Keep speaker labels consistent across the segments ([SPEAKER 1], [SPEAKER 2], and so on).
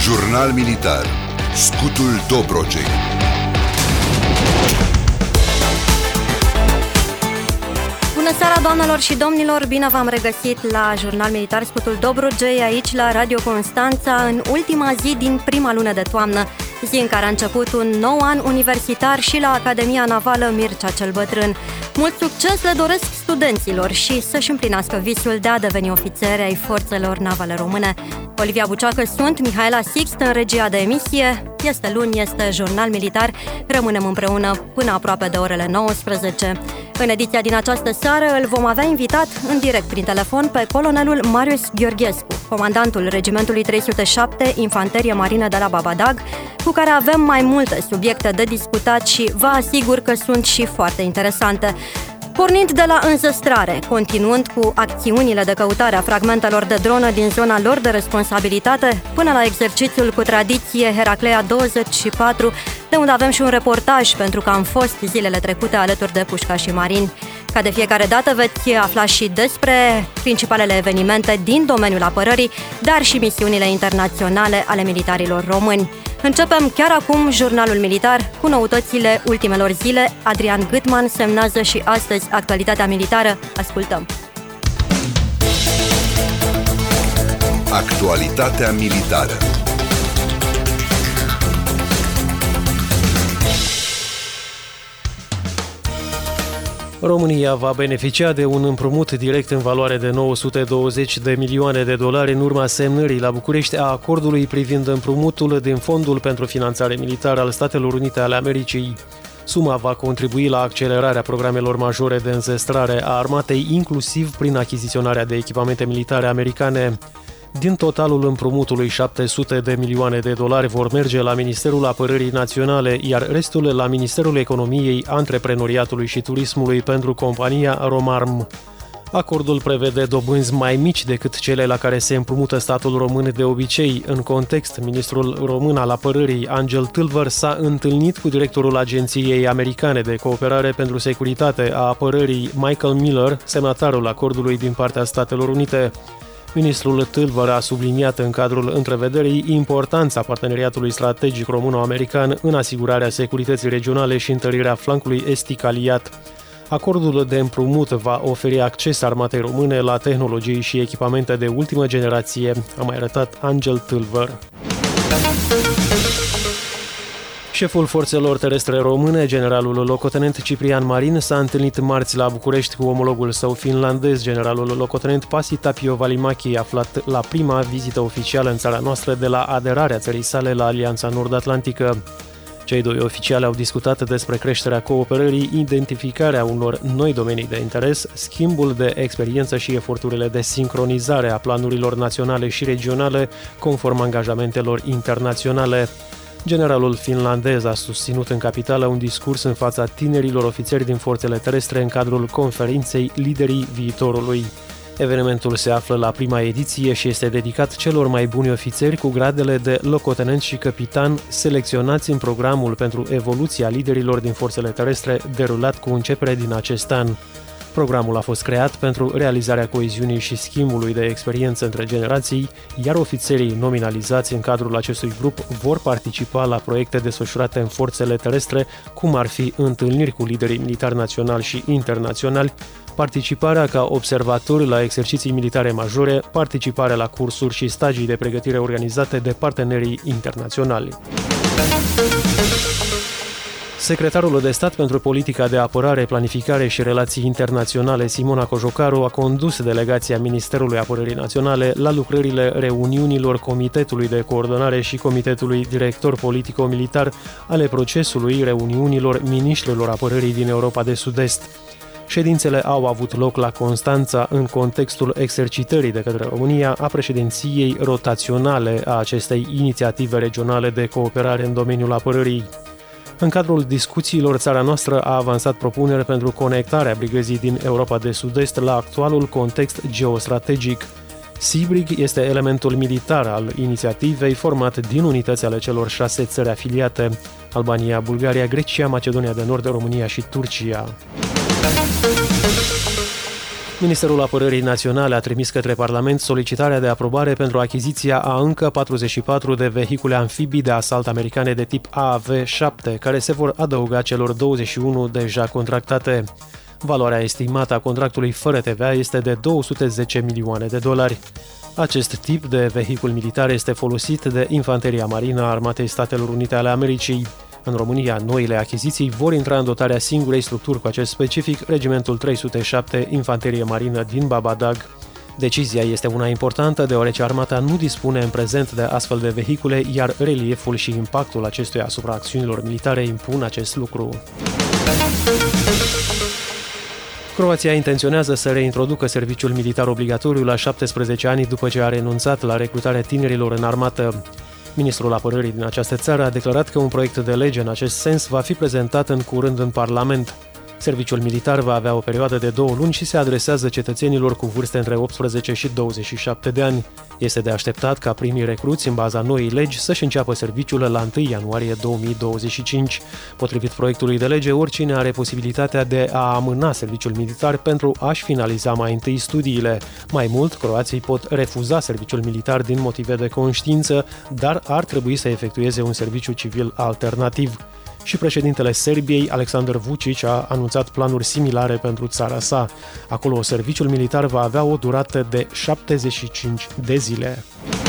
[SPEAKER 1] Jurnal militar. Scutul Dobrogei.
[SPEAKER 2] Bună seara, doamnelor și domnilor! Bine v-am regăsit la Jurnal Militar Scutul Dobrogei, aici la Radio Constanța, în ultima zi din prima lună de toamnă, zi în care a început un nou an universitar și la Academia Navală Mircea cel Bătrân. Mult succes le doresc studenților și să-și împlinească visul de a deveni ofițeri ai forțelor navale române. Olivia Buceacă sunt, Mihaela Sixt în regia de emisie. Este luni, este Jurnal Militar. Rămânem împreună până aproape de orele 19. În ediția din această seară îl vom avea invitat în direct prin telefon pe colonelul Marius Gheorghescu, comandantul Regimentului 307 Infanterie Marină de la Babadag, cu care avem mai multe subiecte de discutat și vă asigur că sunt și foarte interesante. Pornind de la înzestrare, continuând cu acțiunile de căutare a fragmentelor de dronă din zona lor de responsabilitate, până la exercițiul cu tradiție Heraclea 24, de unde avem și un reportaj pentru că am fost zilele trecute alături de pușcași și marini. Ca de fiecare dată veți afla și despre principalele evenimente din domeniul apărării, dar și misiunile internaționale ale militarilor români. Începem chiar acum Jurnalul Militar cu noutățile ultimelor zile. Adrian Gâtman semnează și astăzi actualitatea militară. Ascultăm!
[SPEAKER 1] Actualitatea militară.
[SPEAKER 3] România va beneficia de un împrumut direct în valoare de 920 de milioane de dolari în urma semnării la București a acordului privind împrumutul din Fondul pentru Finanțare Militară al Statelor Unite ale Americii. Suma va contribui la accelerarea programelor majore de înzestrare a armatei, inclusiv prin achiziționarea de echipamente militare americane. Din totalul împrumutului, 700 de milioane de dolari vor merge la Ministerul Apărării Naționale, iar restul la Ministerul Economiei, Antreprenoriatului și Turismului pentru compania Romarm. Acordul prevede dobânzi mai mici decât cele la care se împrumută statul român de obicei. În context, ministrul român al apărării, Angel Tâlvăr, s-a întâlnit cu directorul Agenției Americane de Cooperare pentru Securitate a Apărării, Michael Miller, semnatarul acordului din partea Statelor Unite. Ministrul Tâlvăr a subliniat în cadrul întrevederii importanța parteneriatului strategic româno-american în asigurarea securității regionale și întărirea flancului estic aliat. Acordul de împrumut va oferi acces armatei române la tehnologii și echipamente de ultimă generație, a mai arătat Angel Tâlvăr. Șeful forțelor terestre române, generalul locotenent Ciprian Marin, s-a întâlnit marți la București cu omologul său finlandez, generalul locotenent Pasi Tapio-Valimäki, aflat la prima vizită oficială în țara noastră de la aderarea țării sale la Alianța Nord-Atlantică. Cei doi oficiali au discutat despre creșterea cooperării, identificarea unor noi domenii de interes, schimbul de experiență și eforturile de sincronizare a planurilor naționale și regionale conform angajamentelor internaționale. Generalul finlandez a susținut în capitală un discurs în fața tinerilor ofițeri din forțele terestre în cadrul conferinței Liderii Viitorului. Evenimentul se află la prima ediție și este dedicat celor mai buni ofițeri cu gradele de locotenent și capitan selecționați în programul pentru evoluția liderilor din forțele terestre derulat cu începere din acest an. Programul a fost creat pentru realizarea coeziunii și schimbului de experiență între generații, iar ofițerii nominalizați în cadrul acestui grup vor participa la proiecte desfășurate în forțele terestre, cum ar fi întâlniri cu liderii militari naționali și internaționali, participarea ca observatori la exerciții militare majore, participarea la cursuri și stagii de pregătire organizate de partenerii internaționali. Secretarul de stat pentru politica de apărare, planificare și relații internaționale, Simona Cojocaru, a condus delegația Ministerului Apărării Naționale la lucrările reuniunilor Comitetului de Coordonare și Comitetului Director Politico-Militar ale procesului reuniunilor miniștrilor apărării din Europa de Sud-Est. Ședințele au avut loc la Constanța în contextul exercitării de către România a președinției rotaționale a acestei inițiative regionale de cooperare în domeniul apărării. În cadrul discuțiilor, țara noastră a avansat propuneri pentru conectarea brigăzii din Europa de Sud-Est la actualul context geostrategic. SEABRIG este elementul militar al inițiativei, format din unități ale celor 6 țări afiliate: Albania, Bulgaria, Grecia, Macedonia de Nord, România și Turcia. Ministerul Apărării Naționale a trimis către Parlament solicitarea de aprobare pentru achiziția a încă 44 de vehicule amfibii de asalt americane de tip AV-7, care se vor adăuga celor 21 deja contractate. Valoarea estimată a contractului fără TVA este de 210 milioane de dolari. Acest tip de vehicul militar este folosit de Infanteria Marină a Armatei Statelor Unite ale Americii. În România, noile achiziții vor intra în dotarea singurei structuri cu acest specific, Regimentul 307 Infanterie Marină din Babadag. Decizia este una importantă deoarece armata nu dispune în prezent de astfel de vehicule, iar relieful și impactul acestuia asupra acțiunilor militare impun acest lucru. Croația intenționează să reintroducă serviciul militar obligatoriu la 17 ani după ce a renunțat la recrutarea tinerilor în armată. Ministrul Apărării din această țară a declarat că un proiect de lege în acest sens va fi prezentat în curând în Parlament. Serviciul militar va avea o perioadă de 2 luni și se adresează cetățenilor cu vârste între 18 și 27 de ani. Este de așteptat ca primii recruți în baza noii legi să-și înceapă serviciul la 1 ianuarie 2025. Potrivit proiectului de lege, oricine are posibilitatea de a amâna serviciul militar pentru a-și finaliza mai întâi studiile. Mai mult, croații pot refuza serviciul militar din motive de conștiință, dar ar trebui să efectueze un serviciu civil alternativ. Și președintele Serbiei, Aleksandar Vučić, a anunțat planuri similare pentru țara sa. Acolo, serviciul militar va avea o durată de 75 de zile.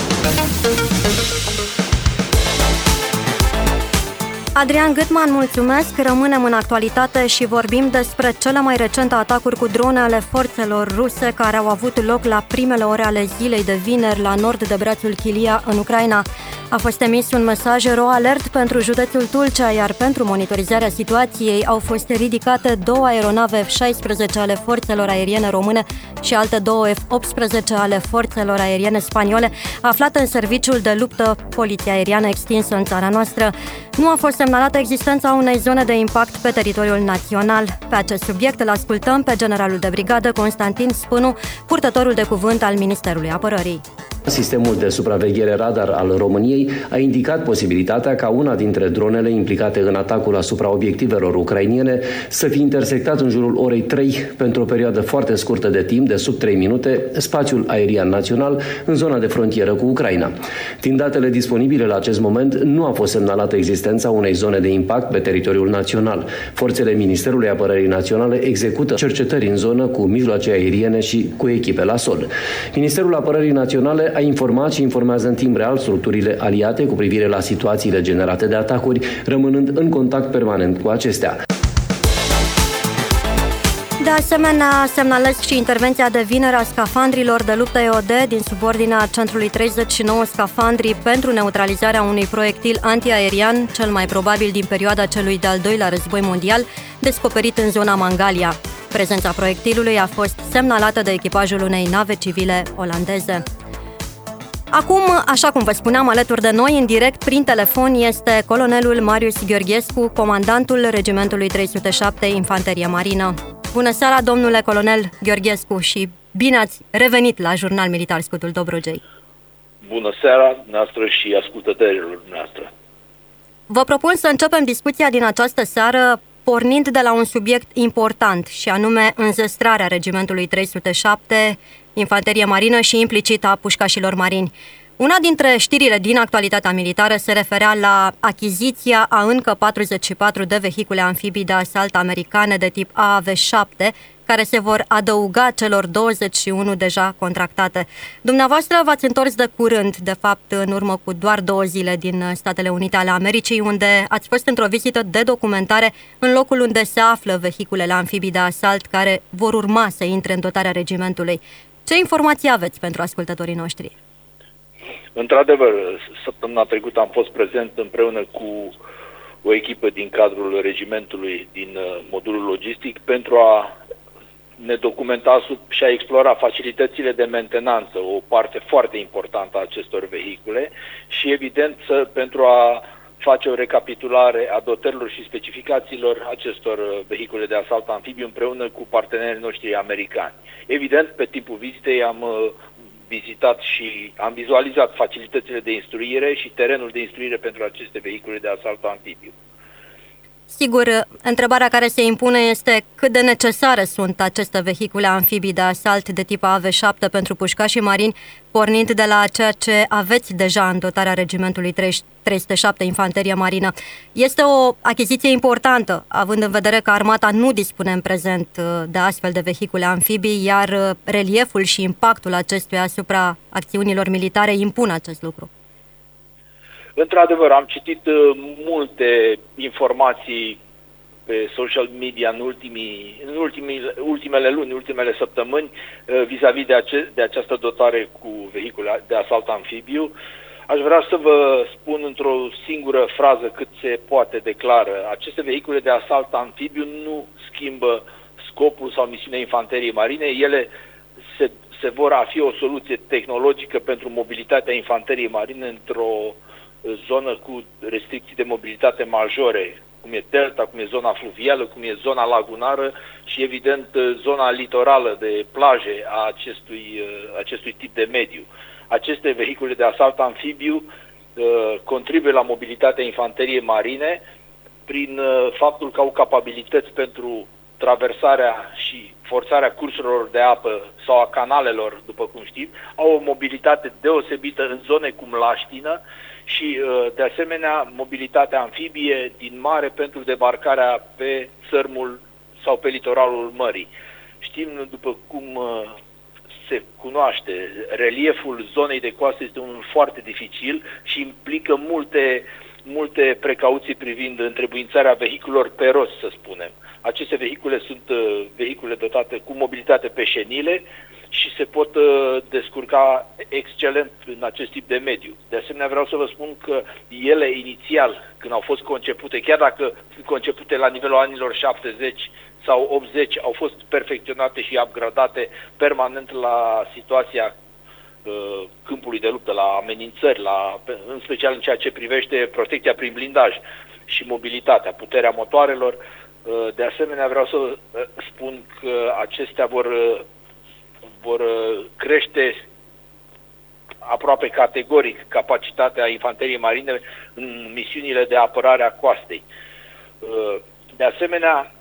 [SPEAKER 2] Adrian Gâtman, mulțumesc! Rămânem în actualitate și vorbim despre cele mai recente atacuri cu drone ale forțelor ruse care au avut loc la primele ore ale zilei de vineri la nord de brațul Chilia, în Ucraina. A fost emis un mesaj ro-alert pentru județul Tulcea, iar pentru monitorizarea situației au fost ridicate 2 aeronave F-16 ale forțelor aeriene române și alte 2 F-18 ale forțelor aeriene spaniole, aflate în serviciul de luptă poliția aeriană extinsă în țara noastră. Nu a fost semnalată existența unei zone de impact pe teritoriul național. Pe acest subiect îl ascultăm pe generalul de brigadă Constantin Spânu, purtătorul de cuvânt al Ministerului Apărării.
[SPEAKER 4] Sistemul de supraveghere radar al României a indicat posibilitatea ca una dintre dronele implicate în atacul asupra obiectivelor ucrainiene să fie intersectat în jurul orei 3 pentru o perioadă foarte scurtă de timp, de sub 3 minute, spațiul aerian național în zona de frontieră cu Ucraina. Din datele disponibile la acest moment, nu a fost semnalată existența unei zone de impact pe teritoriul național. Forțele Ministerului Apărării Naționale execută cercetări în zonă cu mijloace aeriene și cu echipe la sol. Ministerul Apărării Naționale a informat și informează în timp real structurile aliate cu privire la situațiile generate de atacuri, rămânând în contact permanent cu acestea.
[SPEAKER 2] De asemenea, semnalez și intervenția de vineri a scafandrilor de luptă EOD din subordinea Centrului 39 Scafandri pentru neutralizarea unui proiectil antiaerian, cel mai probabil din perioada celui de-al doilea război mondial, descoperit în zona Mangalia. Prezența proiectilului a fost semnalată de echipajul unei nave civile olandeze. Acum, așa cum vă spuneam, alături de noi, în direct, prin telefon, este colonelul Marius Gheorghescu, comandantul Regimentului 307 Infanterie Marină. Bună seara, domnule colonel Gheorghescu, și bine ați revenit la Jurnal Militar Scutul Dobrogei.
[SPEAKER 5] Bună seara noastră și ascultătorilor noastre.
[SPEAKER 2] Vă propun să începem discuția din această seară pornind de la un subiect important, și anume înzestrarea Regimentului 307 Infanterie Marină și implicit a pușcașilor marini. Una dintre știrile din actualitatea militară se referea la achiziția a încă 44 de vehicule amfibii de asalt americane de tip AAV-7, care se vor adăuga celor 21 deja contractate. Dumneavoastră v-ați întors de curând, de fapt în urmă cu doar 2 zile, din Statele Unite ale Americii, unde ați fost într-o vizită de documentare în locul unde se află vehiculele amfibii de asalt care vor urma să intre în dotarea regimentului. Ce informații aveți pentru ascultătorii noștri?
[SPEAKER 5] Într-adevăr, săptămâna trecută am fost prezent împreună cu o echipă din cadrul regimentului din modulul logistic pentru a ne documenta și a explora facilitățile de mentenanță, o parte foarte importantă a acestor vehicule și, evident, pentru a face o recapitulare a dotărilor și specificațiilor acestor vehicule de asalt amfibiu împreună cu partenerii noștri americani. Evident, pe timpul vizitei am vizitat și am vizualizat facilitățile de instruire și terenul de instruire pentru aceste vehicule de asalt amfibiu.
[SPEAKER 2] Sigur, întrebarea care se impune este cât de necesare sunt aceste vehicule amfibii de asalt de tip AV7 pentru pușcașii marini, pornind de la ceea ce aveți deja în dotarea regimentului 307 Infanterie Marină. Este o achiziție importantă, având în vedere că armata nu dispune în prezent de astfel de vehicule amfibii, iar relieful și impactul acestuia asupra acțiunilor militare impun acest lucru.
[SPEAKER 5] Într-adevăr, am citit multe informații pe social media în ultimele luni, ultimele săptămâni, vis-a-vis de această dotare cu vehicule de asalt amfibiu. Aș vrea să vă spun într-o singură frază cât se poate de clară. Aceste vehicule de asalt amfibiu nu schimbă scopul sau misiunea infanteriei marine. Ele se vor a fi o soluție tehnologică pentru mobilitatea infanteriei marine într-o zonă cu restricții de mobilitate majore, cum e delta, cum e zona fluvială, cum e zona lagunară și, evident, zona litorală de plaje a acestui tip de mediu. Aceste vehicule de asalt amfibiu contribuie la mobilitatea infanteriei marine prin faptul că au capabilități pentru traversarea și forțarea cursurilor de apă sau a canalelor, după cum știm, au o mobilitate deosebită în zone cum Laștină și, de asemenea, mobilitatea amfibie din mare pentru debarcarea pe țărmul sau pe litoralul mării. Știm, după cum se cunoaște, relieful zonei de coastă este unul foarte dificil și implică multe precauții privind întrebuințarea vehiculelor pe rost, să spunem. Aceste vehicule sunt vehicule dotate cu mobilitate pe șenile și se pot descurca excelent în acest tip de mediu. De asemenea, vreau să vă spun că ele inițial, când au fost concepute, chiar dacă sunt concepute la nivelul anilor 70 sau 80, au fost perfecționate și upgradate permanent la situația câmpului de luptă, la amenințări, în special în ceea ce privește protecția prin blindaj și mobilitatea, puterea motoarelor. De asemenea, vreau să spun că acestea vor crește aproape categoric capacitatea infanteriei marine în misiunile de apărare a coastei. De asemenea,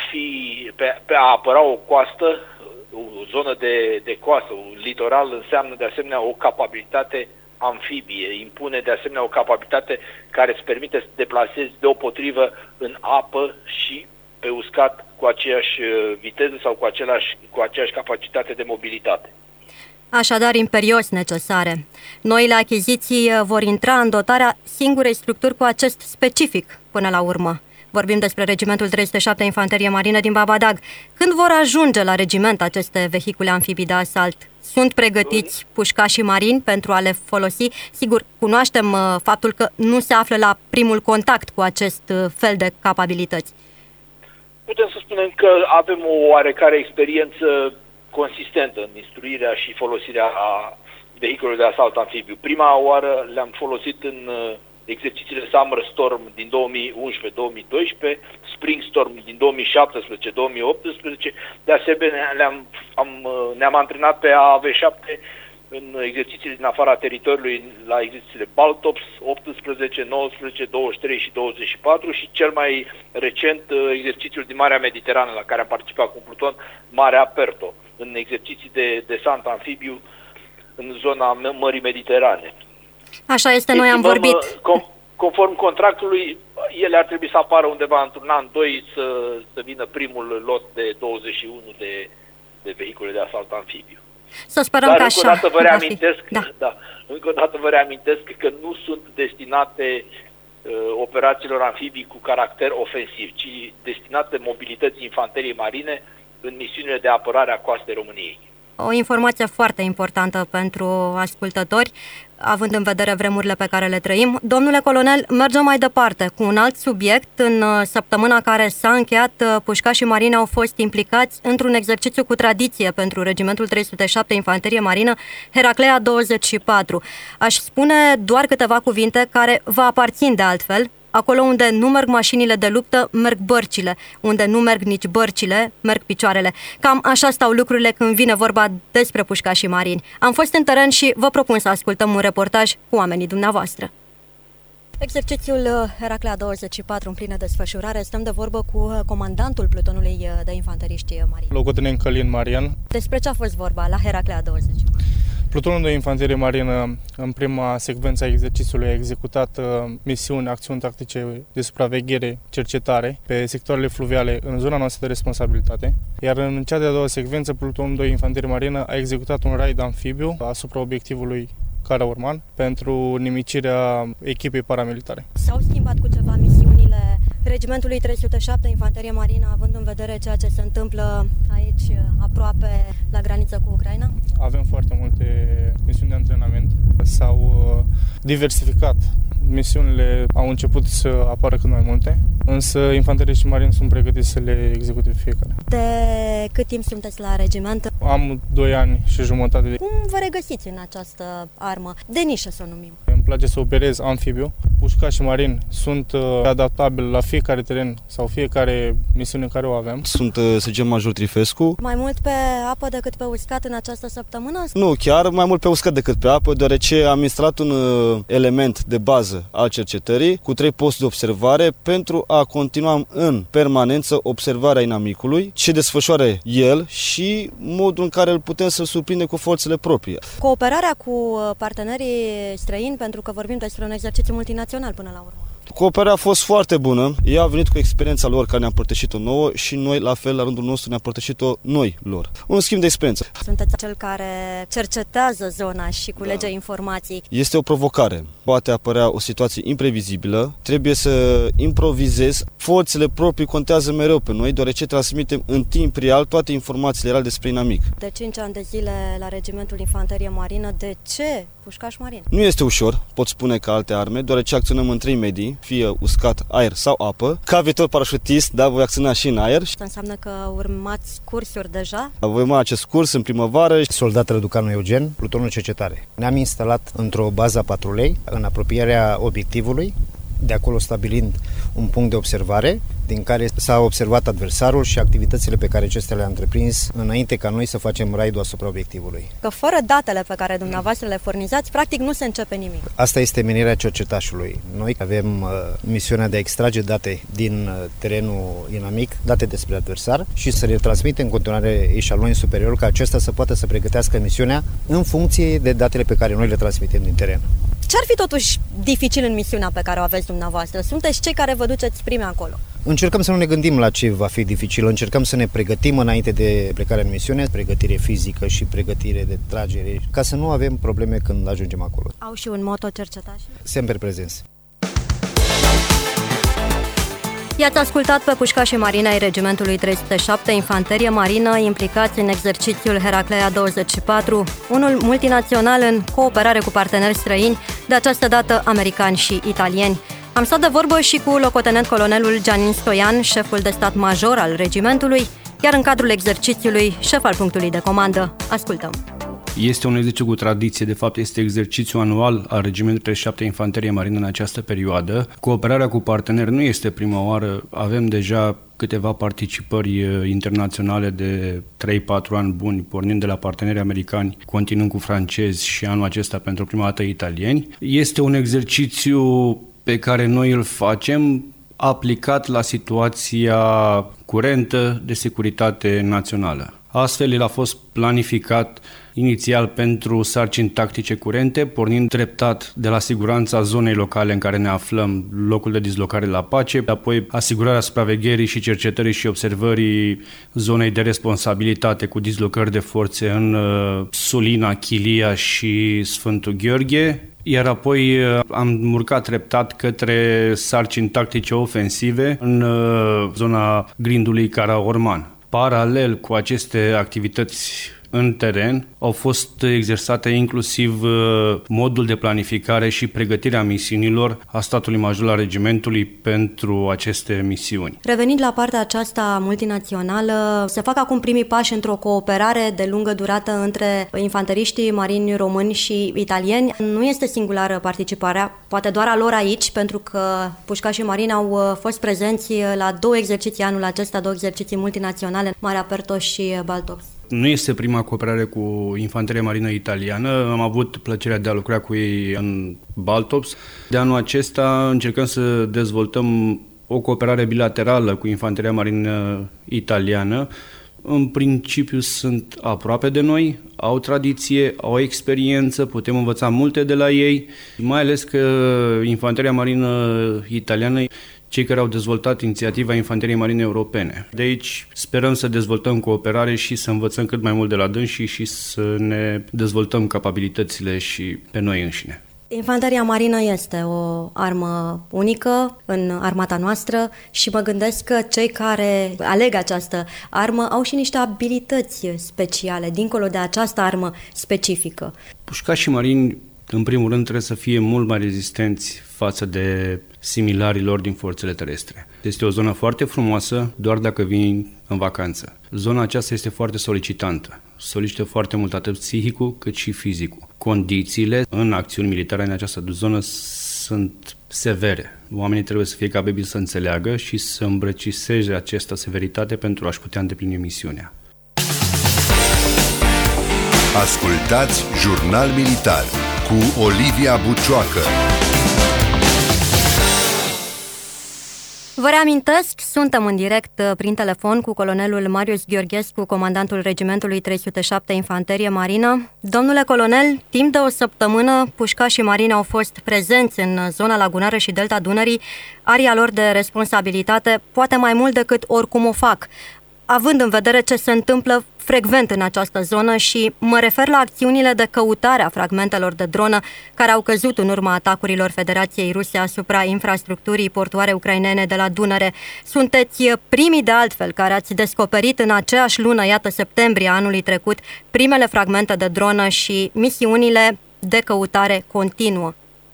[SPEAKER 5] a apăra o coastă, o zonă de coastă, un litoral, înseamnă de asemenea o capabilitate amfibie, impune de asemenea o capabilitate care îți permite să te deplasezi deopotrivă în apă și pe uscat cu aceeași viteză sau cu aceeași capacitate de mobilitate.
[SPEAKER 2] Așadar, imperios necesare. Noile achiziții vor intra în dotarea singurei structuri cu acest specific până la urmă. Vorbim despre regimentul 307 Infanterie Marină din Babadag. Când vor ajunge la regiment aceste vehicule amfibii de asalt? Sunt pregătiți pușcașii marini pentru a le folosi? Sigur, cunoaștem faptul că nu se află la primul contact cu acest fel de capabilități.
[SPEAKER 5] Putem să spunem că avem o oarecare experiență consistentă în instruirea și folosirea a vehiculelor de asalt amfibiu. Prima oară le-am folosit în exercițiile Summer Storm din 2011-2012, Spring Storm din 2017-2018. De asemenea, ne-am antrenat pe AV7 în exercițiile din afara teritoriului, la exercițiile Baltops 18, 19, 23 și 24 și cel mai recent exercițiul din Marea Mediterană, la care am participat cu un pluton, Marea Aperto, în exerciții de desant amfibiu în zona Mării Mediterane.
[SPEAKER 2] Așa este, noi am vorbit.
[SPEAKER 5] Conform contractului, ele ar trebui să apară undeva într-un an, 2, să vină primul lot de 21 de vehicule de asalt amfibiu.
[SPEAKER 2] Să sperăm că așa.
[SPEAKER 5] Încă o dată vă reamintesc că nu sunt destinate operațiilor amfibii cu caracter ofensiv, ci destinate mobilității infanteriei marine în misiunile de apărare a coastei României.
[SPEAKER 2] O informație foarte importantă pentru ascultători, având în vedere vremurile pe care le trăim. Domnule colonel, mergem mai departe cu un alt subiect. În săptămâna care s-a încheiat, pușcașii marini au fost implicați într-un exercițiu cu tradiție pentru regimentul 307 Infanterie Marină, Heraclea 24. Aș spune doar câteva cuvinte care vă aparțin de altfel. Acolo unde nu merg mașinile de luptă, merg bărcile. Unde nu merg nici bărcile, merg picioarele. Cam așa stau lucrurile când vine vorba despre pușcașii marini. Am fost în teren și vă propun să ascultăm un reportaj cu oamenii dumneavoastră. Exercițiul Heraclea 24 în plină desfășurare. Stăm de vorbă cu comandantul plutonului de infanteriști marini.
[SPEAKER 6] Locotenent Călin Marian.
[SPEAKER 2] Despre ce a fost vorba la Heraclea 24?
[SPEAKER 6] Plutonul de infanterie marină, în prima secvență a exercițiului, a executat misiuni, acțiuni tactice de supraveghere, cercetare pe sectoarele fluviale în zona noastră de responsabilitate. Iar în cea de-a doua secvență, Plutonul de infanterie marină a executat un raid amfibiu asupra obiectivului Cara Urman pentru nimicirea echipei paramilitare.
[SPEAKER 2] S-au schimbat cu ceva misiunile Regimentului 307 Infanterie Marină, având în vedere ceea ce se întâmplă aici, aproape la graniță cu Ucraina?
[SPEAKER 6] Avem foarte multe misiuni de antrenament. S-au diversificat. Misiunile au început să apară cât mai multe, însă infanteriștii marini sunt pregătiți să le execute fiecare.
[SPEAKER 2] De cât timp sunteți la regiment?
[SPEAKER 6] Am 2 ani și jumătate.
[SPEAKER 2] Cum vă regăsiți în această armă de nișă, să o numim?
[SPEAKER 6] Îmi place să operez amfibiu. Pușcașii marini sunt adaptabili la fiecare teren sau fiecare misiune care o avem.
[SPEAKER 7] Sunt sergent major Trifescu.
[SPEAKER 2] Mai mult pe apă decât pe uscat în această săptămână?
[SPEAKER 7] Nu, chiar mai mult pe uscat decât pe apă, deoarece am instalat un element de bază al cercetării cu 3 posturi de observare pentru a continua în permanență observarea inamicului, ce desfășoară el și modul în care îl putem să surprinde cu forțele proprii.
[SPEAKER 2] Cooperarea cu partenerii străini, pentru că vorbim despre un exercițiu multinațional până la urmă.
[SPEAKER 7] Cooperarea a fost foarte bună. Ei au venit cu experiența lor care ne-a împărtășit-o nouă și noi, la fel, la rândul nostru, ne-a împărtășit-o noi lor. Un schimb de experiență.
[SPEAKER 2] Sunteți cel care cercetează zona și culege informații.
[SPEAKER 7] Este o provocare. Poate apărea o situație imprevizibilă. Trebuie să improvizezi. Forțele proprii contează mereu pe noi, deoarece transmitem în timp real toate informațiile reale despre inamic.
[SPEAKER 2] De 5 ani de zile la Regimentul Infanterie Marină, de ce pușcaș marin?
[SPEAKER 7] Nu este ușor, pot spune, ca alte arme, deoarece acționăm în 3 medii, fie uscat, aer sau apă. Ca viitor parașutist, da, voi acționa și în aer.
[SPEAKER 2] Asta înseamnă că urmați cursuri deja?
[SPEAKER 7] Voi urma acest curs în primăvară.
[SPEAKER 8] Soldat Răducanu Eugen, plutonul cercetare. Ne-am instalat într-o bază a patrulei, în apropierea obiectivului, de acolo stabilind un punct de observare, din care s-a observat adversarul și activitățile pe care acestea le-a întreprins înainte ca noi să facem raidul asupra obiectivului.
[SPEAKER 2] Că fără datele pe care dumneavoastră le furnizați, practic nu se începe nimic.
[SPEAKER 8] Asta este menirea cercetașului. Noi avem misiunea de a extrage date din terenul inamic, date despre adversar și să le transmitem în continuare eșalonului superior ca acesta să poată să pregătească misiunea în funcție de datele pe care noi le transmitem din teren.
[SPEAKER 2] Ce-ar fi totuși dificil în misiunea pe care o aveți dumneavoastră? Sunteți cei care vă duceți primi acolo.
[SPEAKER 8] Încercăm să nu ne gândim la ce va fi dificil, încercăm să ne pregătim înainte de plecarea în misiune, pregătire fizică și pregătire de tragere, ca să nu avem probleme când ajungem acolo.
[SPEAKER 2] Au și un moto cercetași?
[SPEAKER 8] Semper prezenți.
[SPEAKER 2] I-ați ascultat pe pușcașii marini ai Regimentului 307 Infanterie Marină implicați în exercițiul Heraclea 24, unul multinațional în cooperare cu parteneri străini, de această dată americani și italieni. Am stat de vorbă și cu locotenent colonelul Gianin Stoian, șeful de stat major al regimentului, iar în cadrul exercițiului, șef al punctului de comandă. Ascultăm!
[SPEAKER 9] Este un exercițiu cu tradiție, de fapt este exercițiul anual al Regimentului 37 Infanterie Marină în această perioadă. Cooperarea cu parteneri nu este prima oară, avem deja câteva participări internaționale de 3-4 ani buni, pornind de la parteneri americani, continuând cu francezi și anul acesta pentru prima dată italieni. Este un exercițiu pe care noi îl facem aplicat la situația curentă de securitate națională. Astfel, el a fost planificat inițial pentru sarcini tactice curente, pornind treptat de la siguranța zonei locale în care ne aflăm, locul de dislocare la pace, apoi asigurarea supravegherii și cercetării și observării zonei de responsabilitate cu dislocări de forțe în Sulina, Chilia și Sfântul Gheorghe, iar apoi am urcat treptat către sarcini tactice ofensive în zona grindului Cara-Orman. Paralel cu aceste activități în teren, au fost exersate inclusiv modul de planificare și pregătirea misiunilor a statului major al regimentului pentru aceste misiuni.
[SPEAKER 2] Revenind la partea aceasta multinațională, se fac acum primii pași într-o cooperare de lungă durată între infanteriștii marini români și italieni. Nu este singulară participarea, poate doar a lor aici, pentru că pușcașii marini au fost prezenți la 2 exerciții anul acesta, 2 exerciții multinaționale, Marea Pertos și Baltops.
[SPEAKER 9] Nu este prima cooperare cu infanteria marină italiană. Am avut plăcerea de a lucra cu ei în Baltops. De anul acesta încercăm să dezvoltăm o cooperare bilaterală cu infanteria marină italiană. În principiu sunt aproape de noi, au tradiție, au experiență, putem învăța multe de la ei, mai ales că infanteria marină italiană, cei care au dezvoltat inițiativa infanteriei marine europene. De aici sperăm să dezvoltăm cooperare și să învățăm cât mai mult de la dânsii și să ne dezvoltăm capabilitățile și pe noi înșine.
[SPEAKER 2] Infanteria marină este o armă unică în armata noastră și mă gândesc că cei care aleg această armă au și niște abilități speciale, dincolo de această armă specifică.
[SPEAKER 9] Pușcașii marini, în primul rând, trebuie să fie mult mai rezistenți față de similarii lor din forțele terestre. Este o zonă foarte frumoasă, doar dacă vin în vacanță. Zona aceasta este foarte solicitantă. Solicită foarte mult atât psihicul cât și fizicul. Condițiile în acțiuni militare în această zonă sunt severe. Oamenii trebuie să fie capabili să înțeleagă și să îmbrăciseze această severitate pentru a-și putea îndeplini misiunea.
[SPEAKER 1] Ascultați Jurnal Militar cu Olivia Bucioacă.
[SPEAKER 2] Vă reamintesc, suntem în direct prin telefon cu colonelul Marius Gheorghescu, comandantul regimentului 307 Infanterie Marină. Domnule colonel, timp de o săptămână, pușcașii marini au fost prezenți în zona lagunară și delta Dunării, aria lor de responsabilitate, poate mai mult decât oricum o fac, având în vedere ce se întâmplă frecvent în această zonă și mă refer la acțiunile de căutare a fragmentelor de dronă care au căzut în urma atacurilor Federației Ruse asupra infrastructurii portuare ucrainene de la Dunăre. Sunteți primii de altfel care ați descoperit în aceeași lună, iată septembrie anului trecut, primele fragmente de dronă și misiunile de căutare continuă.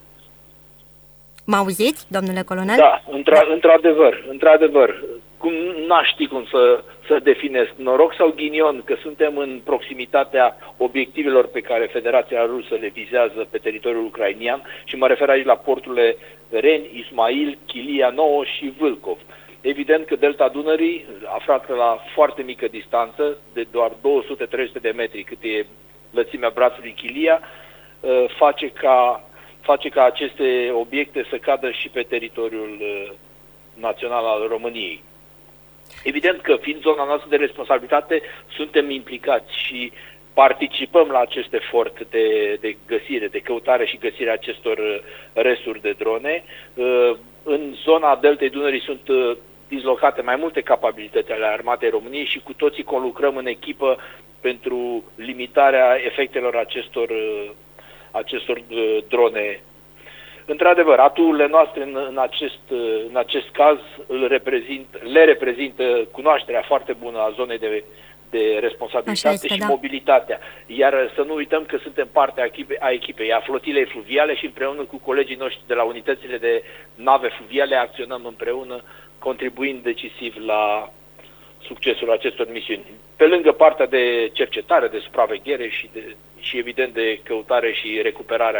[SPEAKER 2] Mă auziți, domnule colonel?
[SPEAKER 5] Da, într-adevăr. Cum n-aș ști cum să definesc, noroc sau ghinion că suntem în proximitatea obiectivelor pe care Federația Rusă le vizează pe teritoriul ucrainian și mă refer aici la porturile Reni, Ismail, Chilia Nouă și Vâlcov. Evident că delta Dunării, aflată la foarte mică distanță, de doar 200-300 de metri cât e lățimea brațului Chilia, face ca aceste obiecte să cadă și pe teritoriul național al României. Evident că, fiind zona noastră de responsabilitate, suntem implicați și participăm la acest efort de găsire, de căutare și găsirea acestor resturi de drone. În zona deltei Dunării sunt dislocate mai multe capabilități ale Armatei României și cu toții conlucrăm în echipă pentru limitarea efectelor acestor drone. Într-adevăr, aturile noastre în acest caz le reprezintă cunoașterea foarte bună a zonei de responsabilitate și mobilitatea. Iar să nu uităm că suntem parte a echipei, a flotilei fluviale și împreună cu colegii noștri de la unitățile de nave fluviale acționăm împreună, contribuind decisiv la succesul acestor misiuni. Pe lângă partea de cercetare, de supraveghere și evident de căutare și recuperare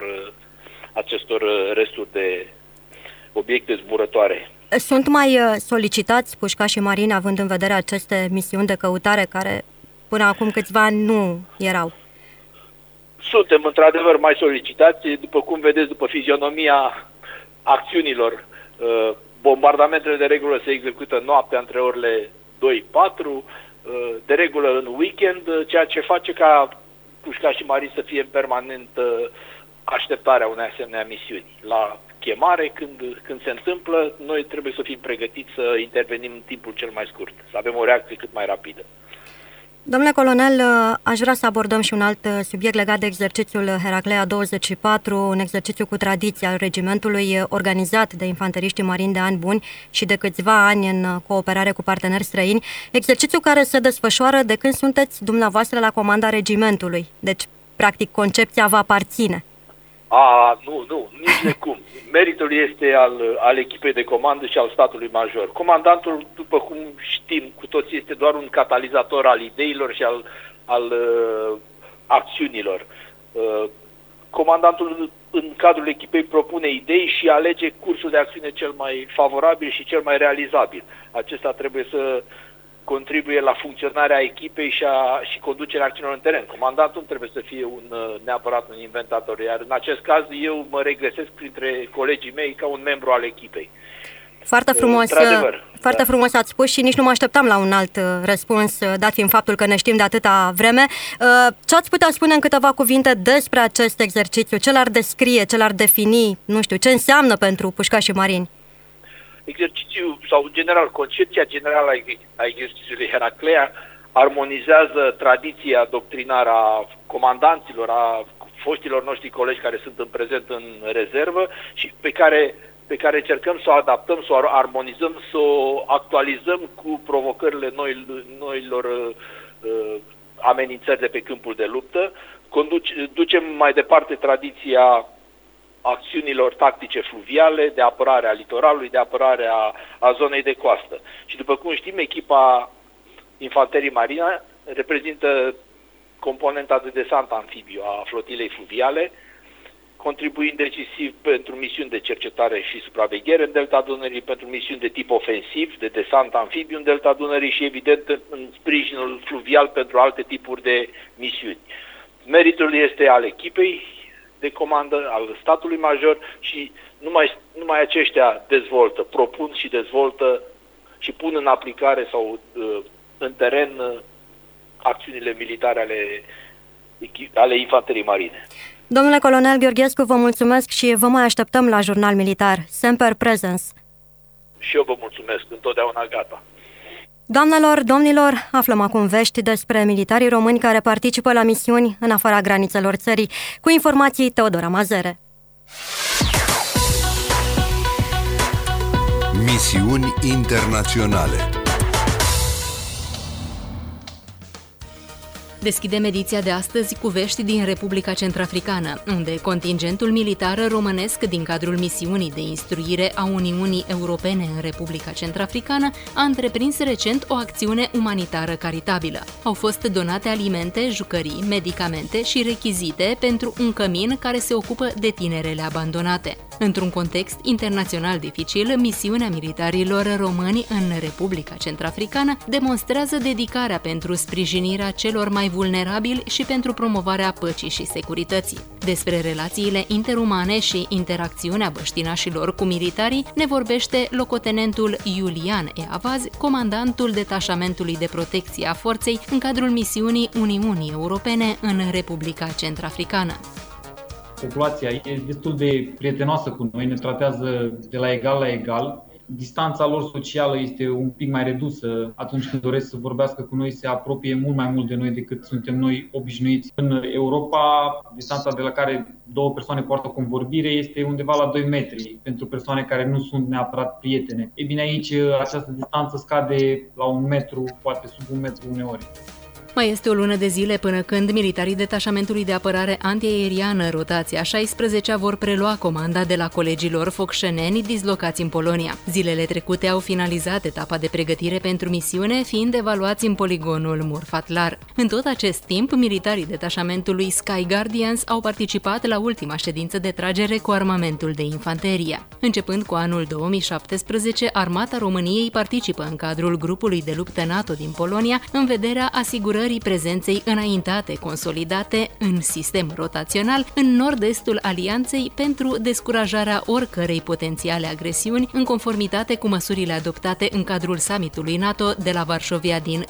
[SPEAKER 5] acestor resturi de obiecte zburătoare.
[SPEAKER 2] Sunt mai solicitați pușcașii marini având în vedere aceste misiuni de căutare care până acum câțiva ani nu erau?
[SPEAKER 5] Suntem într-adevăr mai solicitați, după cum vedeți, după fizionomia acțiunilor. Bombardamentele de regulă se execută noaptea între orele 2-4, de regulă în weekend, ceea ce face ca pușcașii marini să fie în permanent așteptarea unei asemenea misiuni. La chemare, când se întâmplă, noi trebuie să fim pregătiți să intervenim în timpul cel mai scurt, să avem o reacție cât mai rapidă.
[SPEAKER 2] Domnule colonel, aș vrea să abordăm și un alt subiect legat de exercițiul Heraclea 24, un exercițiu cu tradiție al regimentului organizat de infanteriștii marini de ani buni și de câțiva ani în cooperare cu parteneri străini, exercițiu care se desfășoară de când sunteți dumneavoastră la comanda regimentului, deci practic concepția vă aparține.
[SPEAKER 5] Nu, nici de cum. Meritul este al echipei de comandă și al statului major. Comandantul, după cum știm cu toții, este doar un catalizator al ideilor și al acțiunilor. Comandantul, în cadrul echipei, propune idei și alege cursul de acțiune cel mai favorabil și cel mai realizabil. Acesta trebuie contribuie la funcționarea echipei și conducerea acțiunilor în teren. Comandantul nu trebuie să fie neapărat un inventator, iar în acest caz eu mă regăsesc printre colegii mei ca un membru al echipei.
[SPEAKER 2] Foarte frumos ați spus și nici nu mă așteptam la un alt răspuns, dat fiind faptul că ne știm de atâta vreme. Ce ați putea spune în câteva cuvinte despre acest exercițiu? Ce l-ar descrie, ce l-ar defini, nu știu, ce înseamnă pentru pușcașii marini?
[SPEAKER 5] Exercițiul sau concepția generală a exercițiului Heraclea armonizează tradiția doctrinară a comandanților, a foștilor noștri colegi care sunt în prezent în rezervă și pe care încercăm să o adaptăm, să o armonizăm, să o actualizăm cu provocările noilor amenințări de pe câmpul de luptă. Ducem mai departe tradiția acțiunilor tactice fluviale, de apărare a litoralului, de apărare a zonei de coastă. Și după cum știm, echipa Infanterii Marine reprezintă componenta de desant amfibiu a flotilei fluviale, contribuind decisiv pentru misiuni de cercetare și supraveghere în Delta Dunării, pentru misiuni de tip ofensiv, de desant amfibiu în Delta Dunării și, evident, în sprijinul fluvial pentru alte tipuri de misiuni. Meritul este al echipei de comandă, al statului major și numai aceștia propun și dezvoltă și pun în aplicare sau în teren acțiunile militare ale Infanteriei Marine.
[SPEAKER 2] Domnule colonel Gheorghescu, vă mulțumesc și vă mai așteptăm la Jurnal Militar. Semper Presens.
[SPEAKER 5] Și eu vă mulțumesc, întotdeauna gata.
[SPEAKER 2] Doamnelor, domnilor, aflăm acum vești despre militarii români care participă la misiuni în afara granițelor țării. Cu informații, Teodora Mazere.
[SPEAKER 1] Misiuni internaționale.
[SPEAKER 10] Deschidem ediția de astăzi cu vești din Republica Centrafricană, unde contingentul militar românesc din cadrul misiunii de instruire a Uniunii Europene în Republica Centrafricană a întreprins recent o acțiune umanitară caritabilă. Au fost donate alimente, jucării, medicamente și rechizite pentru un cămin care se ocupă de tinerele abandonate. Într-un context internațional dificil, misiunea militarilor români în Republica Centrafricană demonstrează dedicarea pentru sprijinirea celor mai vulnerabili și pentru promovarea păcii și securității. Despre relațiile interumane și interacțiunea băștinașilor cu militarii ne vorbește locotenentul Iulian Eavaz, comandantul detașamentului de protecție a forței în cadrul misiunii Uniunii Europene în Republica Centrafricană.
[SPEAKER 11] Populația e destul de prietenoasă cu noi, ne tratează de la egal la egal. Distanța lor socială este un pic mai redusă atunci când doresc să vorbească cu noi, se apropie mult mai mult de noi decât suntem noi obișnuiți. În Europa, distanța de la care două persoane poartă convorbire este undeva la 2 metri pentru persoane care nu sunt neapărat prietene. Ei bine, aici această distanță scade la 1 metru, poate sub 1 metru uneori.
[SPEAKER 10] Mai este o lună de zile până când militarii detașamentului de apărare antiaeriană rotația 16 vor prelua comanda de la colegilor focșeneni dislocați în Polonia. Zilele trecute au finalizat etapa de pregătire pentru misiune, fiind evaluați în poligonul Murfatlar. În tot acest timp, militarii detașamentului Sky Guardians au participat la ultima ședință de tragere cu armamentul de infanterie. Începând cu anul 2017, Armata României participă în cadrul grupului de luptă NATO din Polonia în vederea asigurării prezenței înaintate, consolidate în sistem rotațional în nord-estul alianței pentru descurajarea oricărei potențiale agresiuni în conformitate cu măsurile adoptate în cadrul summitului NATO de la Varșovia din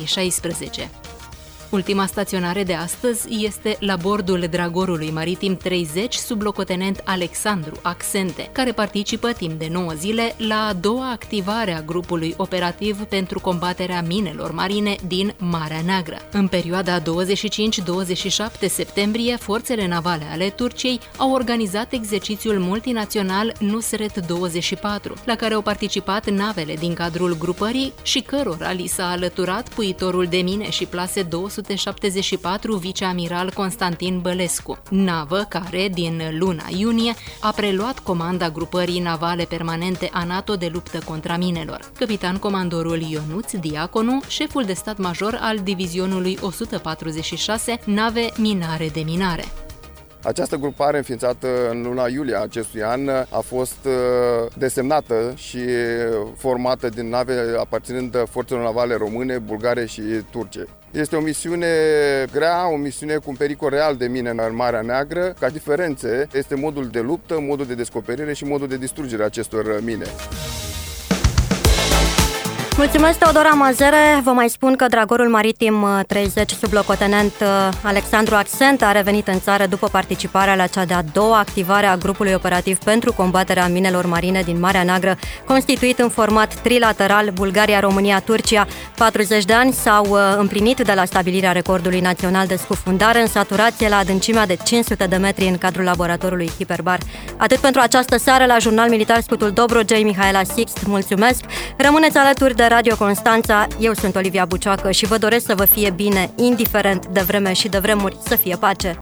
[SPEAKER 10] 2016. Ultima staționare de astăzi este la bordul Dragorului Maritim 30, sublocotenent Alexandru Accente, care participă timp de 9 zile la a doua activare a grupului operativ pentru combaterea minelor marine din Marea Neagră. În perioada 25-27 septembrie, forțele navale ale Turciei au organizat exercițiul multinațional Nusret 24, la care au participat navele din cadrul grupării și cărora li s-a alăturat puitorul de mine și plase 274 viceamiral Constantin Bălescu, navă care, din luna iunie, a preluat comanda grupării navale permanente a NATO de luptă contra minelor. Capitan comandorul Ionuț Diaconu, șeful de stat major al divizionului 146, nave minare de minare.
[SPEAKER 12] Această grupare înființată în luna iulie a acestui an a fost desemnată și formată din nave aparținând forțelor navale române, bulgare și turce. Este o misiune grea, o misiune cu un pericol real de mine în Marea Neagră. Ca diferențe este modul de luptă, modul de descoperire și modul de distrugere a acestor mine.
[SPEAKER 2] Mulțumesc, Teodora Mazere. Vă mai spun că Dragorul Maritim 30 sublocotenent Alexandru Accent a revenit în țară după participarea la cea de-a doua activare a grupului operativ pentru combaterea minelor marine din Marea Neagră, constituit în format trilateral Bulgaria, România, Turcia. 40 de ani s-au împlinit de la stabilirea recordului național de scufundare în saturație la adâncimea de 500 de metri în cadrul laboratorului Hiperbar. Atât pentru această seară la Jurnal Militar Scutul Dobrogei. Mihaela Sixt, mulțumesc! Rămâneți alături de Radio Constanța, eu sunt Olivia Bucioacă și vă doresc să vă fie bine, indiferent de vreme și de vremuri, să fie pace!